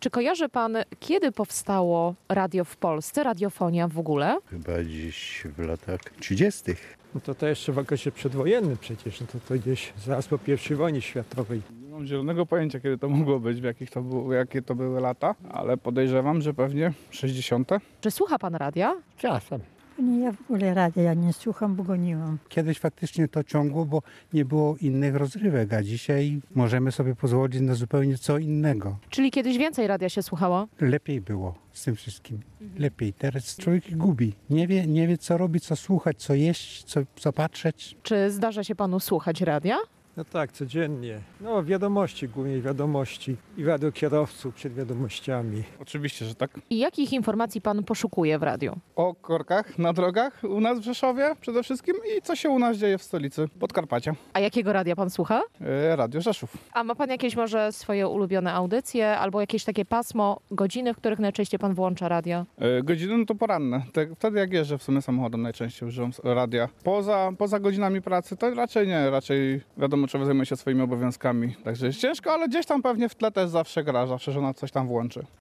Czy kojarzy pan, kiedy powstało radio w Polsce, radiofonia w ogóle? Chyba gdzieś w latach 30. No to jeszcze w okresie przedwojennym przecież, no to gdzieś zaraz po I wojnie światowej. Nie mam zielonego pojęcia, kiedy to mogło być, jakie to były lata, ale podejrzewam, że pewnie 60. Czy słucha pan radia? Czasem. Nie, ja w ogóle radia nie słucham, bo go nie mam. Kiedyś faktycznie to ciągło, bo nie było innych rozrywek, a dzisiaj możemy sobie pozwolić na zupełnie co innego. Czyli kiedyś więcej radia się słuchało? Lepiej było z tym wszystkim. Lepiej. Teraz człowiek gubi. Nie wie co robić, co słuchać, co jeść, co patrzeć. Czy zdarza się panu słuchać radia? No tak, codziennie. No wiadomości, głównie wiadomości i radiokierowców przed wiadomościami. Oczywiście, że tak. I jakich informacji pan poszukuje w radiu? O korkach na drogach u nas w Rzeszowie przede wszystkim i co się u nas dzieje w stolicy Podkarpacia. A jakiego radia pan słucha? Radio Rzeszów. A ma pan jakieś może swoje ulubione audycje albo jakieś takie pasmo, godziny, w których najczęściej pan włącza radio? Godziny no to poranne. Wtedy jak jeżdżę w sumie samochodem najczęściej używam radia. Poza godzinami pracy to raczej nie. Raczej wiadomo, trzeba zajmować się swoimi obowiązkami. Także jest ciężko, ale gdzieś tam pewnie w tle też zawsze gra, zawsze żona coś tam włączy.